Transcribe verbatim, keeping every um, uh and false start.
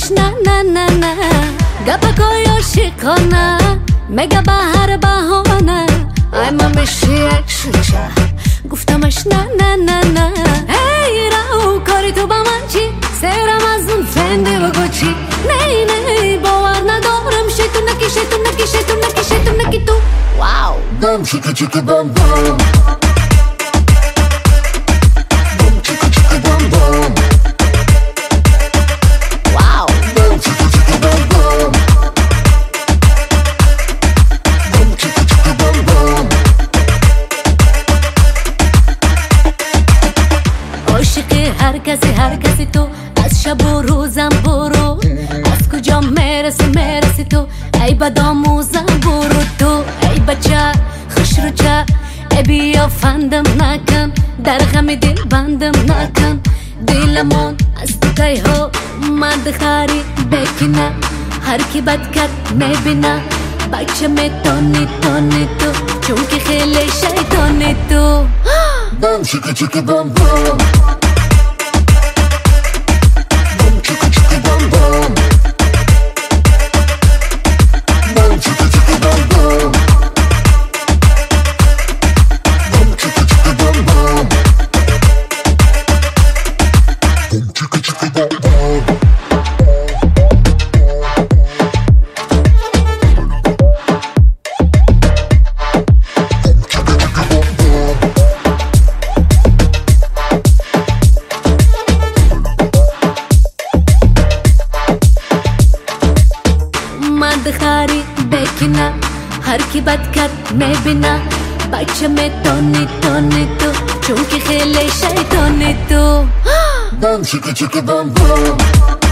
آشنا نه نه نه گپکای عاشقانه مگه به هر بهانه اما میشی اکشوچه گفتمش نه نه نه نه ای راو کاری تو با من چی سرم از اون فنده بگو چی نه نه باور ندارم شیطونکی شیطونکی شیطونکی شیطونکی تو واو بم چیکی چیکی بم بم بم چیکی چیکی بم بم واو بم چیکی چیکی بم بم بم چیکی چیکی بم بم عاشق هر کسی هر کسی تو از شب و روزم برو از کجا میرسی میرسی تو ای بدآموزم برو تو ای بچه خوش رو چه ای بیا فندم نکن در غم دل بندم نکن دلمون از تو که ها مد خاری بکنه هر کی بد کرد میبینه بچه میتونی تونی تو چون که خیلی شیطانی تو بم چیکی چیکی بم بم بم چیکی چیکی بم بم بم چیکی چیکی بم بم بم چیکی چیکی بم بم بم چیکی چیکی بم بم خاری بکنه هر کی بد کرد میبینه بچه میتونی تونی تو چون که خیلی شیطانی تو بم چیکی چیکی بم بم